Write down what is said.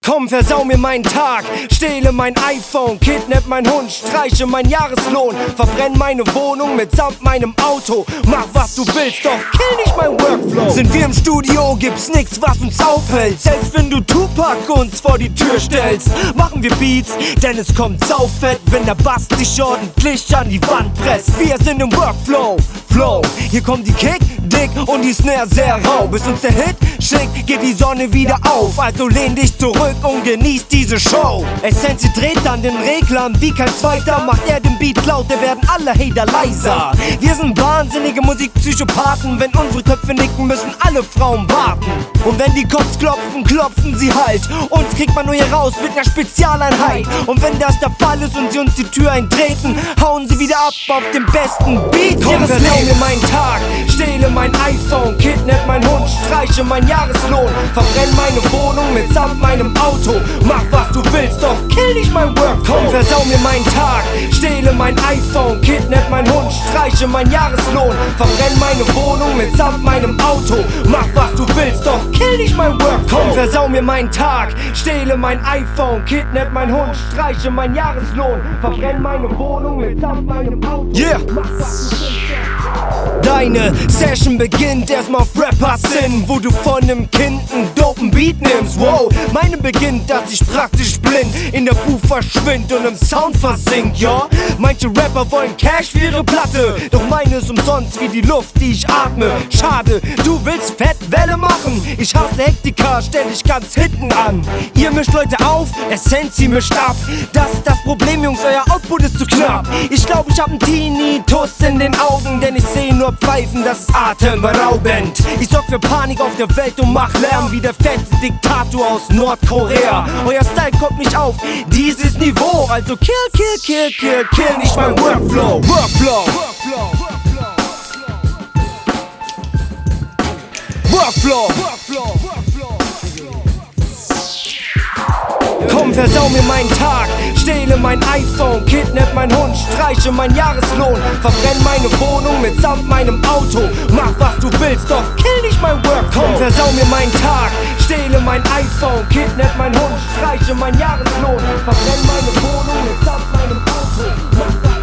Komm, versau mir meinen Tag, stehle mein iPhone, kidnapp mein Hund, streiche mein Jahreslohn, verbrenn meine Wohnung mitsamt meinem Auto. Mach was du willst, doch kill nicht mein Workflow. Sind wir im Studio, gibt's nix, was uns aufhält. Selbst wenn du Tupac uns vor die Tür stellst, machen wir Beats, denn es kommt saufett, wenn der Bass dich ordentlich an die Wand presst. Wir sind im Workflow, hier kommt die Kick, dick und die Snare sehr rau. Bis uns der Hit schickt, geht die Sonne wieder auf. Also lehn dich zurück und genieß diese Show. Essenzi dreht an den Reglern wie kein zweiter. Macht er den Beat lauter, werden alle Hater leiser. Wir sind wahnsinnige Musikpsychopathen. Wenn unsere Köpfe nicken, müssen alle Frauen warten. Und wenn die Cops klopfen, klopfen sie halt. Uns kriegt man nur hier raus mit ner Spezialeinheit. Und wenn das der Fall ist und sie uns die Tür eintreten, hauen sie wieder ab auf den besten Beat ihres Lebens. Mir meinen Tag, stehle mein iPhone, kidnapp mein Hund, streiche mein Jahreslohn, verbrenn meine Wohnung mitsamt meinem Auto. Mach was du willst, doch kill nicht mein Workflow. Komm, versau mir meinen Tag, stehle mein iPhone, kidnapp mein Hund, streiche mein Jahreslohn, verbrenn meine Wohnung mitsamt meinem Auto. Mach was du willst, doch kill nicht mein Workflow. Komm, versau mir meinen Tag, stehle mein iPhone, kidnapp mein Hund, streiche mein Jahreslohn, verbrenn meine Wohnung mitsamt meinem Auto. Yeah! Mach was du willst. Deine Session beginnt erstmal auf Rapper-Sinn, wo du von nem Kind einen dopen Beat nimmst. Wow, meine beginnt, dass ich praktisch blind in der Booth verschwind und im Sound versinkt, ja. Manche Rapper wollen Cash für ihre Platte, doch meine ist umsonst wie die Luft, die ich atme. Schade, du willst Fettwelle machen, ich hasse Hektiker, stell dich ganz hinten an. Ihr mischt Leute auf, Essenzi mischt ab. Das ist das Problem, Jungs, euer Output ist zu knapp. Ich glaub, ich hab einen Tinnitus in den Augen, denn ich seh nur Pfeifen, das ist atemberaubend. Ich sorg für Panik auf der Welt und mach Lärm wie der fette Diktator aus Nordkorea. Euer Style kommt nicht auf dieses Niveau, also kill nicht mein Workflow. Komm, versau mir meinen Tag, stehle mein iPhone, kidnapp mein Hund, streiche mein Jahreslohn, verbrenn meine Wohnung mitsamt meinem Auto. Mach was du willst, doch kill nicht mein Workflow. Komm, versau mir meinen Tag, stehle mein iPhone, kidnapp mein Hund, streiche mein Jahreslohn, verbrenn meine Wohnung mitsamt meinem Auto. Mach